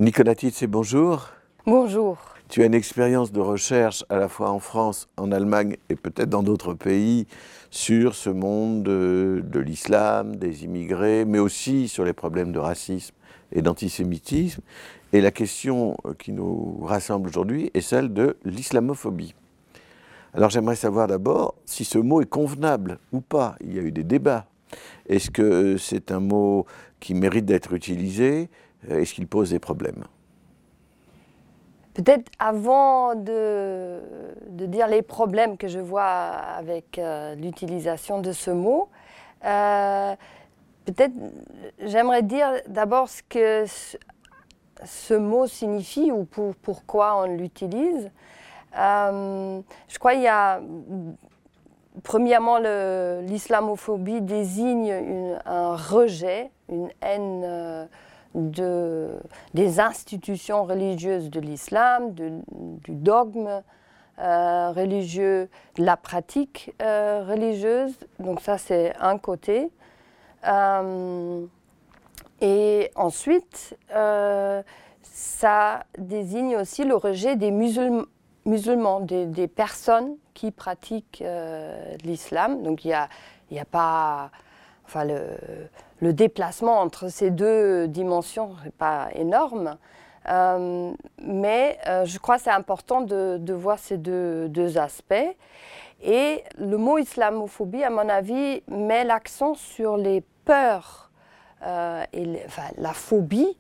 Nicolas Titze, bonjour. Bonjour. Tu as une expérience de recherche à la fois en France, en Allemagne et peut-être dans d'autres pays sur ce monde de l'islam, des immigrés, mais aussi sur les problèmes de racisme et d'antisémitisme. Et la question qui nous rassemble aujourd'hui est celle de l'islamophobie. Alors j'aimerais savoir d'abord si ce mot est convenable ou pas. Il y a eu des débats. Est-ce que c'est un mot qui mérite d'être utilisé ? Est-ce qu'il pose des problèmes ? Peut-être avant de dire les problèmes que je vois avec l'utilisation de ce mot, peut-être j'aimerais dire d'abord ce que ce mot signifie ou pourquoi on l'utilise. Je crois qu'il y a, premièrement, l'islamophobie désigne un rejet, une haine des institutions religieuses de l'islam, du dogme religieux, de la pratique religieuse. Donc ça, c'est un côté. Et ensuite, ça désigne aussi le rejet des musulmans, des personnes qui pratiquent l'islam. Donc il y a pas... Enfin, le déplacement entre ces deux dimensions n'est pas énorme, mais je crois que c'est important de voir ces deux aspects. Et le mot islamophobie, à mon avis, met l'accent sur les peurs et la phobie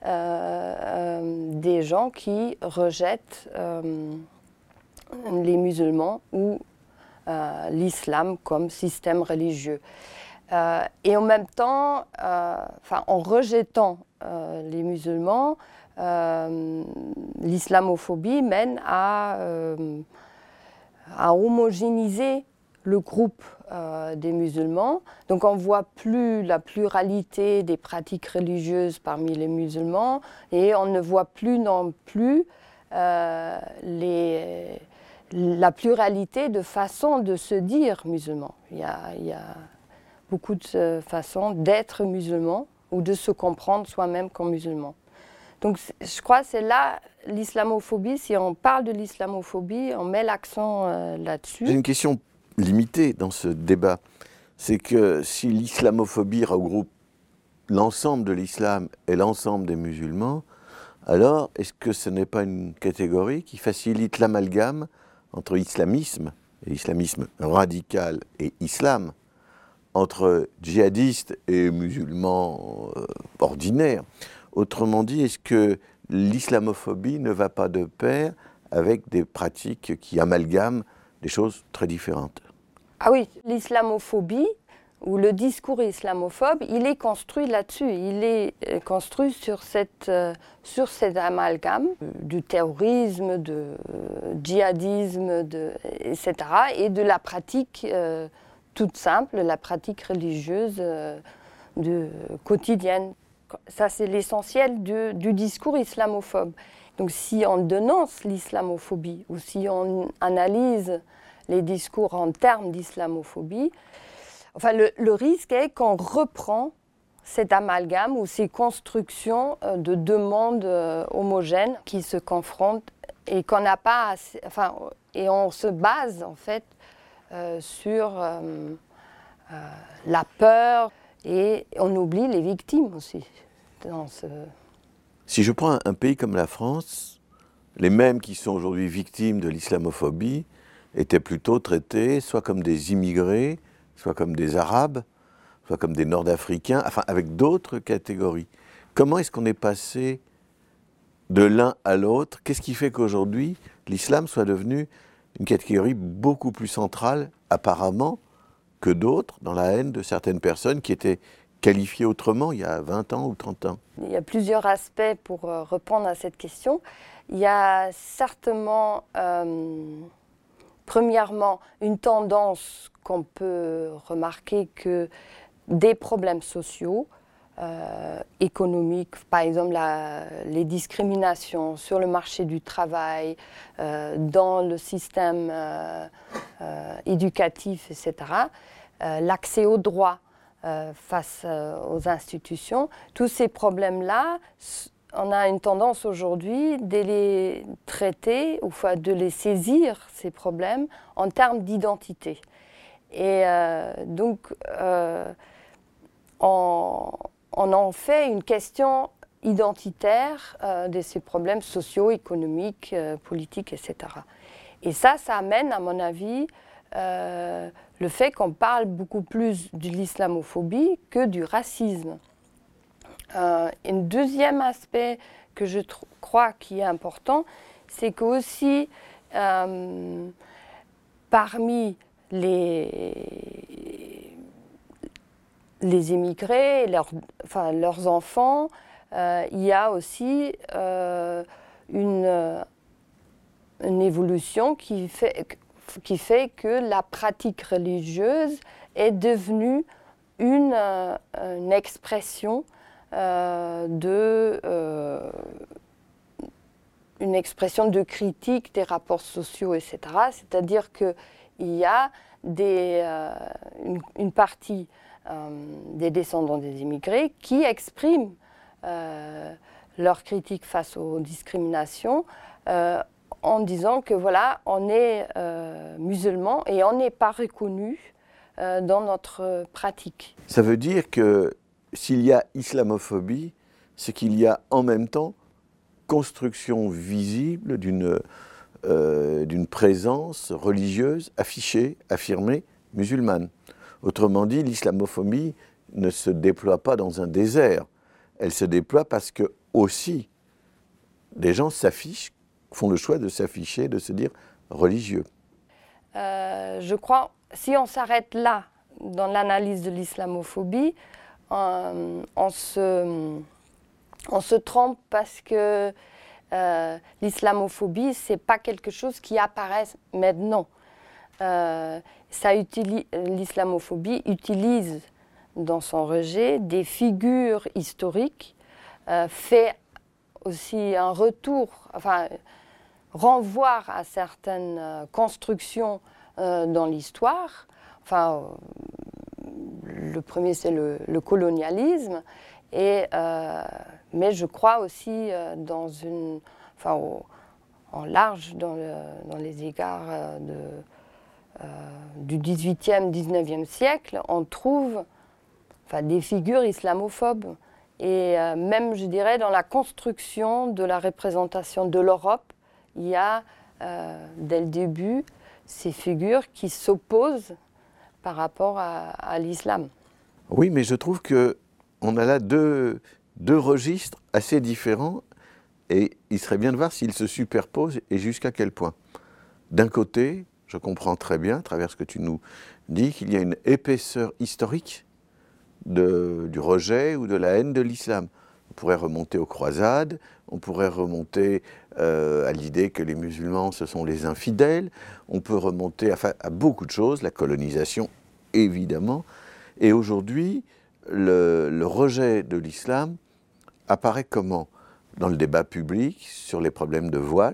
des gens qui rejettent les musulmans ou l'islam comme système religieux. Et en même temps, en rejetant les musulmans, l'islamophobie mène à homogénéiser le groupe des musulmans. Donc on ne voit plus la pluralité des pratiques religieuses parmi les musulmans et on ne voit plus non plus la pluralité de façons de se dire musulman. Il y a beaucoup de façons d'être musulman ou de se comprendre soi-même comme musulman. Donc je crois que c'est là l'islamophobie, si on parle de l'islamophobie, on met l'accent là-dessus. J'ai une question limitée dans ce débat. C'est que si l'islamophobie regroupe l'ensemble de l'islam et l'ensemble des musulmans, alors est-ce que ce n'est pas une catégorie qui facilite l'amalgame entre islamisme, et islamisme radical et islam, entre djihadistes et musulmans ordinaires? Autrement dit, est-ce que l'islamophobie ne va pas de pair avec des pratiques qui amalgament des choses très différentes? Ah oui, l'islamophobie ou le discours islamophobe, il est construit là-dessus. Il est construit sur cet amalgame du terrorisme, du djihadisme, etc. et de la pratique toute simple, la pratique religieuse quotidienne. Ça, c'est l'essentiel du discours islamophobe. Donc, si on dénonce l'islamophobie ou si on analyse les discours en termes d'islamophobie, enfin, le risque est qu'on reprend cet amalgame ou ces constructions de deux mondes homogènes qui se confrontent et qu'on n'a pas assez, et on se base en fait sur la peur. Et on oublie les victimes aussi. Si je prends un pays comme la France, les mêmes qui sont aujourd'hui victimes de l'islamophobie étaient plutôt traités soit comme des immigrés, soit comme des Arabes, soit comme des Nord-Africains, enfin avec d'autres catégories. Comment est-ce qu'on est passé de l'un à l'autre? Qu'est-ce qui fait qu'aujourd'hui, l'islam soit devenu une catégorie beaucoup plus centrale, apparemment, que d'autres, dans la haine de certaines personnes qui étaient qualifiées autrement il y a 20 ans ou 30 ans? Il y a plusieurs aspects pour répondre à cette question. Il y a certainement, premièrement, une tendance qu'on peut remarquer que des problèmes sociaux, économiques, par exemple les discriminations sur le marché du travail, dans le système éducatif, etc., l'accès aux droits face aux institutions, tous ces problèmes-là on a une tendance aujourd'hui de les traiter, ou enfin, de les saisir, ces problèmes, en termes d'identité. Et donc, on en fait une question identitaire de ces problèmes sociaux, économiques, politiques, etc. Et ça amène, à mon avis, le fait qu'on parle beaucoup plus de l'islamophobie que du racisme. Un deuxième aspect que je crois qui est important, c'est qu'aussi parmi les immigrés, leurs enfants, il y a aussi une évolution qui fait que la pratique religieuse est devenue une expression une expression de critique des rapports sociaux, etc. C'est-à-dire qu'il y a une partie des descendants des immigrés qui expriment leur critique face aux discriminations en disant que voilà, on est musulman et on n'est pas reconnu dans notre pratique. Ça veut dire que s'il y a islamophobie, c'est qu'il y a en même temps construction visible d'une présence religieuse affichée, affirmée, musulmane. Autrement dit, l'islamophobie ne se déploie pas dans un désert. Elle se déploie parce que aussi des gens s'affichent, font le choix de s'afficher, de se dire religieux. Je crois, si on s'arrête là, dans l'analyse de l'islamophobie, on se trompe parce que l'islamophobie, ce n'est pas quelque chose qui apparaît maintenant. L'islamophobie utilise dans son rejet des figures historiques, fait aussi un retour, enfin, renvoie à certaines constructions dans l'histoire. Enfin, le premier, c'est le colonialisme, mais je crois aussi en large dans les égards du XVIIIe, XIXe siècle, on trouve des figures islamophobes. Et même, je dirais, dans la construction de la représentation de l'Europe, il y a, dès le début, ces figures qui s'opposent par rapport à l'islam. Oui, mais je trouve qu'on a là deux registres assez différents et il serait bien de voir s'ils se superposent et jusqu'à quel point. D'un côté, je comprends très bien, à travers ce que tu nous dis, qu'il y a une épaisseur historique du rejet ou de la haine de l'islam. On pourrait remonter aux croisades, on pourrait remonter à l'idée que les musulmans, ce sont les infidèles, on peut remonter à beaucoup de choses, la colonisation, évidemment. Et aujourd'hui, le rejet de l'islam apparaît comment ? Dans le débat public sur les problèmes de voile.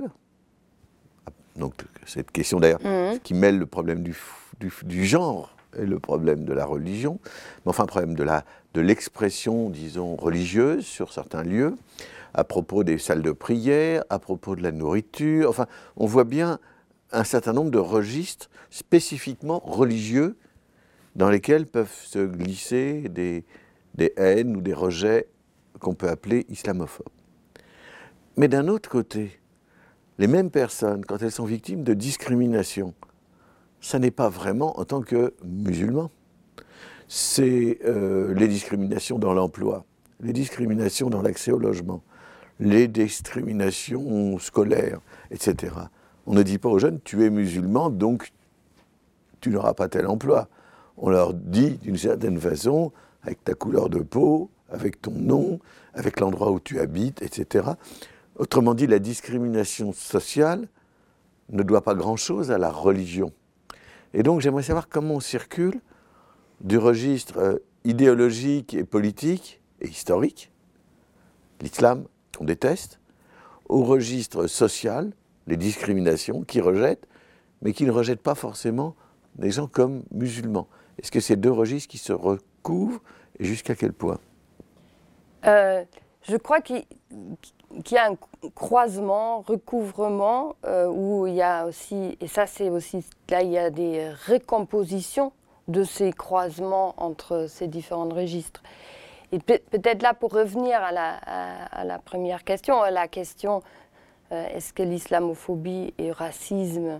Donc, cette question d'ailleurs qui mêle le problème du genre et le problème de la religion, mais enfin, le problème de l'expression, disons, religieuse sur certains lieux, à propos des salles de prière, à propos de la nourriture. Enfin, on voit bien un certain nombre de registres spécifiquement religieux dans lesquels peuvent se glisser des haines ou des rejets qu'on peut appeler islamophobes. Mais d'un autre côté, les mêmes personnes, quand elles sont victimes de discrimination, ça n'est pas vraiment en tant que musulmans. C'est les discriminations dans l'emploi, les discriminations dans l'accès au logement, les discriminations scolaires, etc. On ne dit pas aux jeunes, tu es musulman, donc tu n'auras pas tel emploi. On leur dit d'une certaine façon, avec ta couleur de peau, avec ton nom, avec l'endroit où tu habites, etc. Autrement dit, la discrimination sociale ne doit pas grand-chose à la religion. Et donc, j'aimerais savoir comment on circule du registre idéologique et politique et historique, l'islam qu'on déteste, au registre social, les discriminations qui rejettent, mais qui ne rejettent pas forcément des gens comme musulmans. Est-ce que ces deux registres qui se recouvrent et jusqu'à quel point ? je crois qu'il y a un croisement, recouvrement, où il y a aussi, et ça c'est aussi, là il y a des récompositions de ces croisements entre ces différents registres. Et peut-être là, pour revenir à la première question, à la question est-ce que l'islamophobie et le racisme,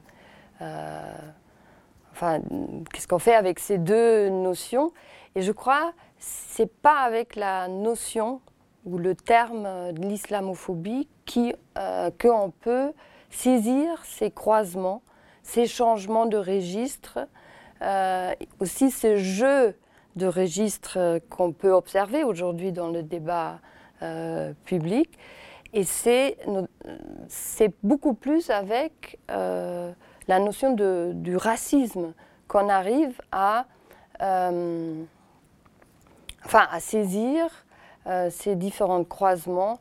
qu'est-ce qu'on fait avec ces deux notions? Et je crois que ce n'est pas avec la notion ou le terme de l'islamophobie qu'on peut saisir ces croisements, ces changements de registre, aussi ce jeu de registres qu'on peut observer aujourd'hui dans le débat public. Et c'est beaucoup plus avec la notion du racisme qu'on arrive à saisir ces différents croisements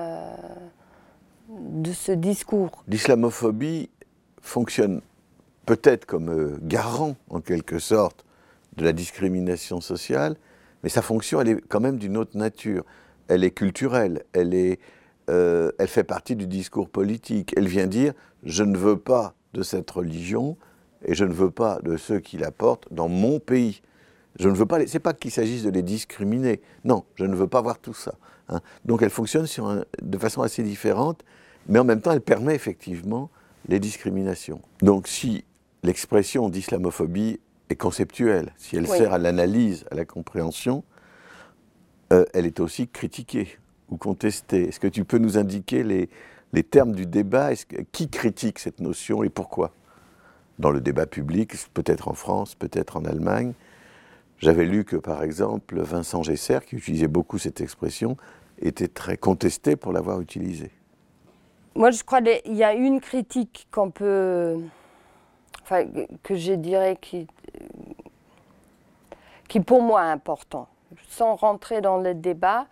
de ce discours. L'islamophobie fonctionne peut-être comme garant, en quelque sorte, de la discrimination sociale, mais sa fonction, elle est quand même d'une autre nature. Elle est culturelle, elle fait partie du discours politique. Elle vient dire « je ne veux pas de cette religion et je ne veux pas de ceux qui la portent dans mon pays ». Je ne veux pas, c'est pas qu'il s'agisse de les discriminer, non, je ne veux pas voir tout ça. Hein. Donc elle fonctionne de façon assez différente, mais en même temps elle permet effectivement les discriminations. Donc si l'expression d'islamophobie est conceptuelle, si elle sert à l'analyse, à la compréhension, elle est aussi critiquée ou contestée. Est-ce que tu peux nous indiquer les termes du débat? Qui critique cette notion et pourquoi? Dans le débat public, peut-être en France, peut-être en Allemagne. J'avais lu que, par exemple, Vincent Gesser, qui utilisait beaucoup cette expression, était très contesté pour l'avoir utilisée. Moi, je crois qu'il y a une critique qu'on peut... que je dirais qui pour moi est important. Sans rentrer dans le débat,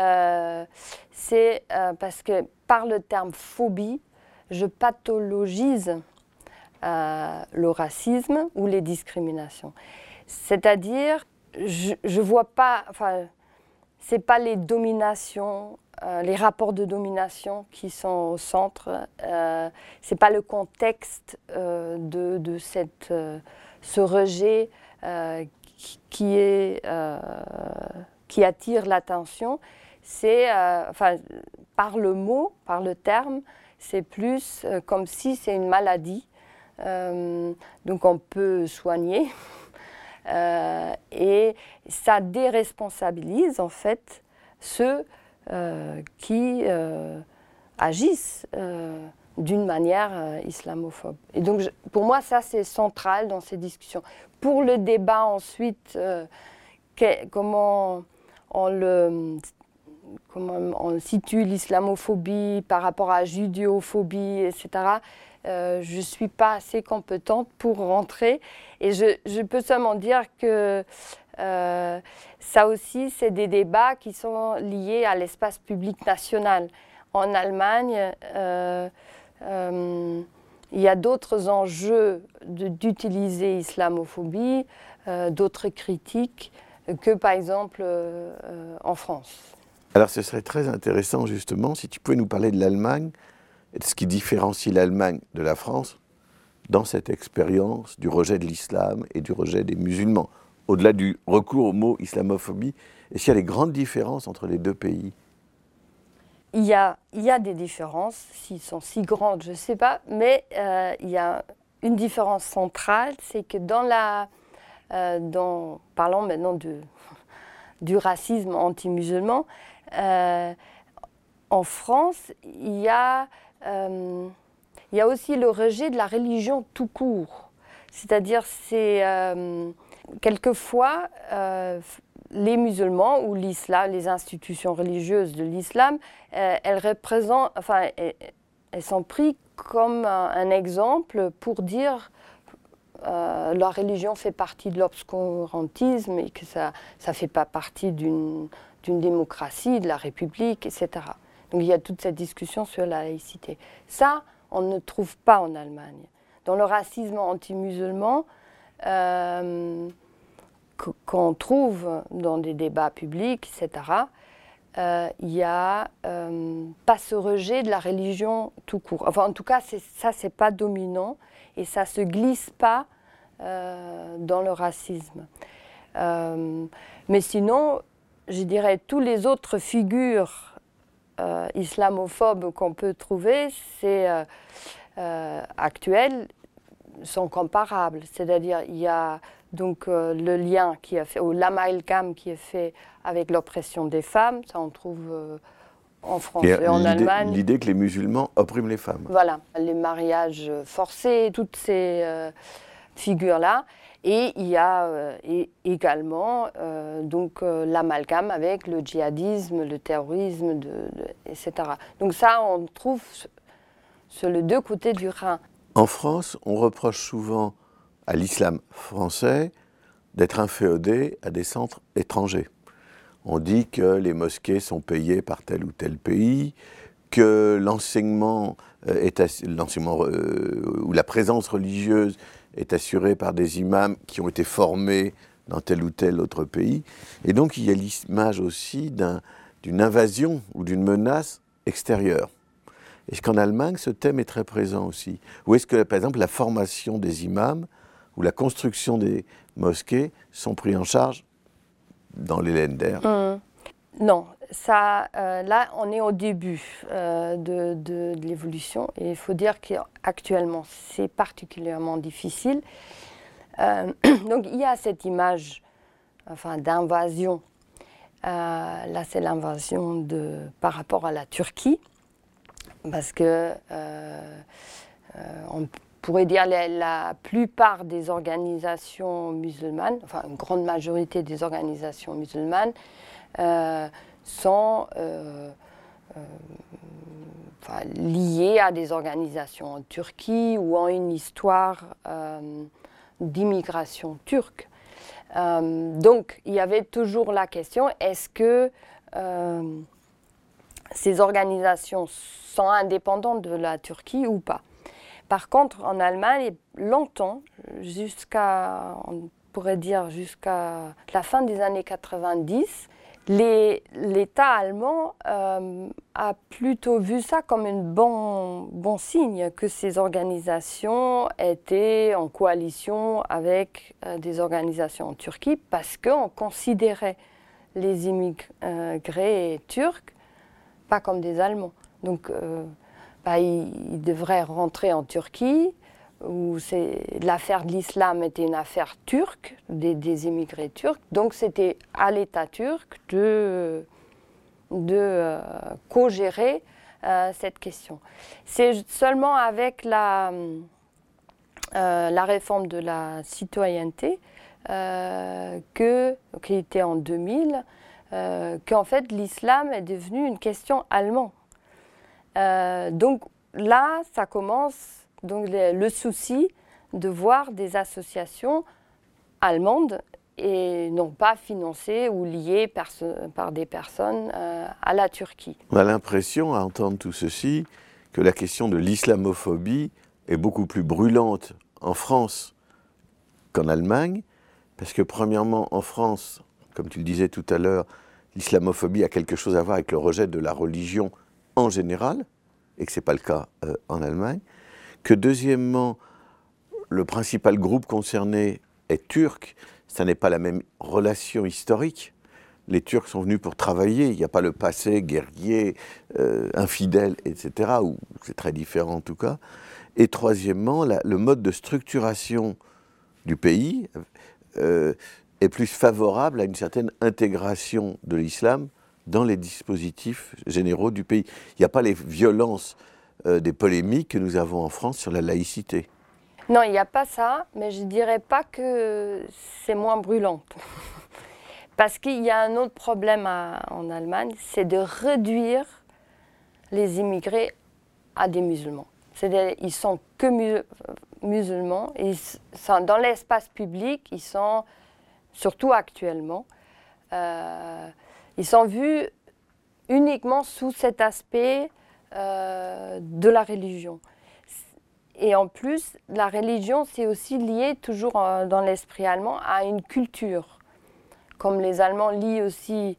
c'est parce que par le terme phobie, je pathologise le racisme ou les discriminations. C'est-à-dire, je vois pas, c'est pas les dominations, les rapports de domination qui sont au centre, c'est pas le contexte de ce rejet qui attire l'attention. C'est, par le mot, par le terme, c'est plus comme si c'est une maladie, donc on peut soigner. Et ça déresponsabilise en fait ceux qui agissent d'une manière islamophobe. Et donc pour moi ça c'est central dans ces discussions. Pour le débat ensuite, comment on situe l'islamophobie par rapport à la judéophobie, etc., je ne suis pas assez compétente pour rentrer. Et je peux seulement dire que ça aussi, c'est des débats qui sont liés à l'espace public national. En Allemagne, il y a d'autres enjeux d'utiliser islamophobie, d'autres critiques que par exemple en France. Alors ce serait très intéressant justement si tu pouvais nous parler de l'Allemagne et de ce qui différencie l'Allemagne de la France dans cette expérience du rejet de l'islam et du rejet des musulmans, au-delà du recours au mot islamophobie. Est-ce qu'il y a des grandes différences entre les deux pays? Il y a des différences, s'ils sont si grandes, je ne sais pas, mais il y a une différence centrale, c'est que parlons maintenant du racisme anti-musulman, en France, il y a aussi le rejet de la religion tout court. C'est-à-dire, quelquefois, les musulmans ou l'islam, les institutions religieuses de l'islam, elles sont prises comme un exemple pour dire la religion fait partie de l'obscurantisme et que ça ne fait pas partie d'une démocratie, de la République, etc. Donc il y a toute cette discussion sur la laïcité. Ça, on ne trouve pas en Allemagne. Dans le racisme anti-musulman, qu'on trouve dans des débats publics, etc., il n'y a pas ce rejet de la religion tout court. Enfin, en tout cas, ça, c'est pas dominant et ça se glisse pas dans le racisme. Mais sinon, je dirais, tous les autres figures islamophobes qu'on peut trouver, actuelles, sont comparables. C'est-à-dire, il y a donc le lien qui est fait, ou l'amalgame qui est fait avec l'oppression des femmes, ça on trouve en France et en Allemagne. L'idée que les musulmans oppriment les femmes. Voilà, les mariages forcés, toutes ces figures-là. Et il y a également donc l'amalgame avec le djihadisme, le terrorisme, etc. Donc ça, on trouve sur les deux côtés du Rhin. En France, on reproche souvent à l'islam français d'être inféodé à des centres étrangers. On dit que les mosquées sont payées par tel ou tel pays, que l'enseignement ou la présence religieuse est assurée par des imams qui ont été formés dans tel ou tel autre pays. Et donc il y a l'image aussi d'une invasion ou d'une menace extérieure. Est-ce qu'en Allemagne, ce thème est très présent aussi? Ou est-ce que, par exemple, la formation des imams ou la construction des mosquées sont pris en charge dans les Länder? Non, ça, là, on est au début de l'évolution. Et il faut dire qu'actuellement, c'est particulièrement difficile. Donc, il y a cette image d'invasion. Là, c'est l'invasion par rapport à la Turquie. Parce que on pourrait dire la plupart des organisations musulmanes, enfin une grande majorité des organisations musulmanes, sont liées à des organisations en Turquie ou ont une histoire d'immigration turque. Donc il y avait toujours la question, est-ce que ces organisations sont indépendantes de la Turquie ou pas? Par contre, en Allemagne, longtemps, on pourrait dire jusqu'à la fin des années 90, l'État allemand a plutôt vu ça comme un bon signe, que ces organisations étaient en coalition avec des organisations en Turquie, parce qu'on considérait les immigrés turcs pas comme des Allemands. Donc, ils devraient rentrer en Turquie, où l'affaire de l'islam était une affaire turque, des immigrés turcs. Donc, c'était à l'État turc de co-gérer cette question. C'est seulement avec la réforme de la citoyenneté, qui était en 2000, qu'en fait l'islam est devenu une question allemande. Donc là, ça commence donc le souci de voir des associations allemandes et non pas financées ou liées par des personnes à la Turquie. On a l'impression, à entendre tout ceci, que la question de l'islamophobie est beaucoup plus brûlante en France qu'en Allemagne, parce que premièrement, en France, comme tu le disais tout à l'heure, l'islamophobie a quelque chose à voir avec le rejet de la religion en général, et que ce n'est pas le cas en Allemagne, que deuxièmement, le principal groupe concerné est turc, ça n'est pas la même relation historique. Les Turcs sont venus pour travailler, il n'y a pas le passé guerrier, infidèle, etc., ou c'est très différent en tout cas. Et troisièmement, le mode de structuration du pays est plus favorable à une certaine intégration de l'islam dans les dispositifs généraux du pays. Il n'y a pas les violences des polémiques que nous avons en France sur la laïcité. Non, il n'y a pas ça, mais je ne dirais pas que c'est moins brûlant. Parce qu'il y a un autre problème en Allemagne, c'est de réduire les immigrés à des musulmans. C'est-à-dire qu'ils ne sont que musulmans, et dans l'espace public, ils sont, surtout actuellement, ils sont vus uniquement sous cet aspect de la religion. Et en plus, la religion, c'est aussi lié toujours dans l'esprit allemand à une culture. Comme les Allemands lient aussi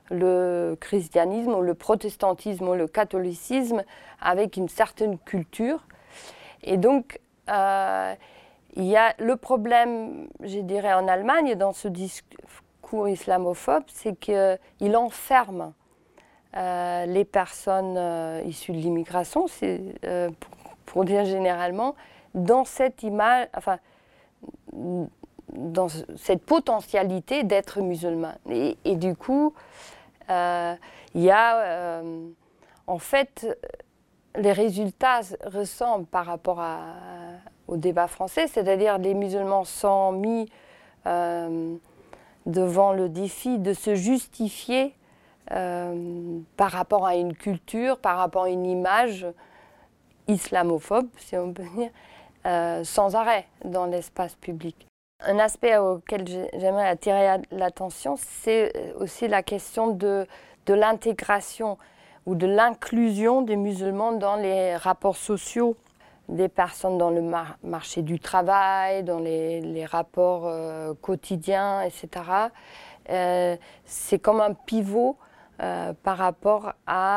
le christianisme ou le protestantisme ou le catholicisme avec une certaine culture. Et donc, il y a le problème, je dirais, en Allemagne, dans ce discours islamophobe, c'est qu'il enferme les personnes issues de l'immigration, pour dire généralement, dans cette image, enfin, dans cette potentialité d'être musulman. Et du coup, il y a, en fait, les résultats ressemblent par rapport au débat français, c'est-à-dire les musulmans sont mis devant le défi de se justifier par rapport à une culture, par rapport à une image islamophobe, si on peut dire, sans arrêt dans l'espace public. Un aspect auquel j'aimerais attirer l'attention, c'est aussi la question de l'intégration ou de l'inclusion des musulmans dans les rapports sociaux des personnes dans le marché du travail, dans les rapports quotidiens, etc. C'est comme un pivot par rapport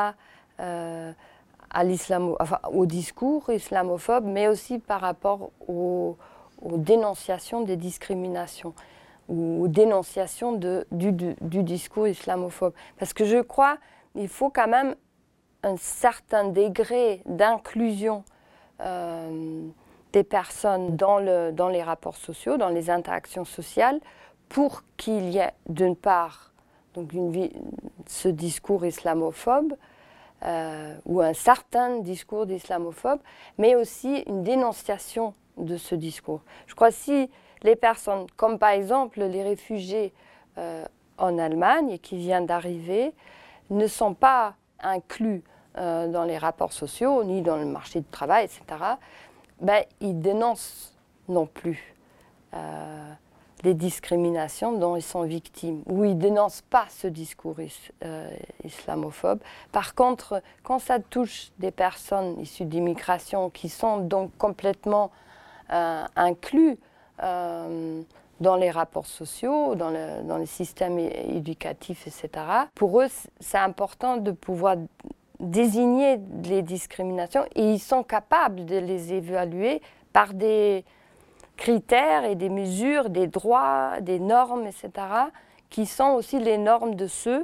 au discours islamophobe, mais aussi par rapport aux dénonciations des discriminations ou aux dénonciations du discours islamophobe. Parce que je crois qu'il faut quand même un certain degré d'inclusion des personnes dans les rapports sociaux, dans les interactions sociales, pour qu'il y ait d'une part donc ce discours islamophobe, ou un certain discours d'islamophobe, mais aussi une dénonciation de ce discours. Je crois que si les personnes, comme par exemple les réfugiés en Allemagne qui viennent d'arriver, ne sont pas inclus dans les rapports sociaux, ni dans le marché du travail, etc., ben, ils dénoncent non plus les discriminations dont ils sont victimes, ou ils ne dénoncent pas ce discours islamophobe. Par contre, quand ça touche des personnes issues d'immigration qui sont donc complètement inclus dans les rapports sociaux, dans les systèmes éducatifs, etc., pour eux, c'est important de pouvoir désigner les discriminations et ils sont capables de les évaluer par des critères et des mesures, des droits, des normes, etc., qui sont aussi les normes de ceux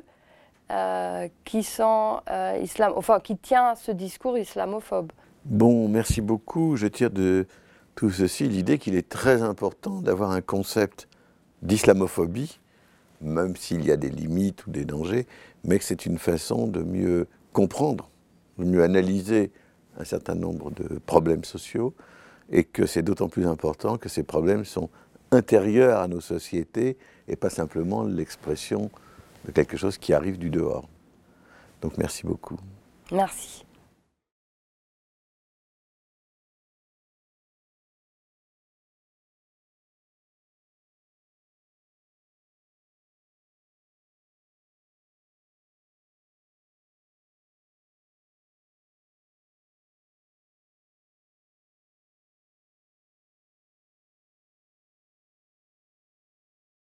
qui sont qui tiennent ce discours islamophobe. Bon, merci beaucoup. Je tire de tout ceci l'idée qu'il est très important d'avoir un concept d'islamophobie, même s'il y a des limites ou des dangers, mais que c'est une façon de mieux comprendre, de mieux analyser un certain nombre de problèmes sociaux, et que c'est d'autant plus important que ces problèmes sont intérieurs à nos sociétés et pas simplement l'expression de quelque chose qui arrive du dehors. Donc merci beaucoup. Merci.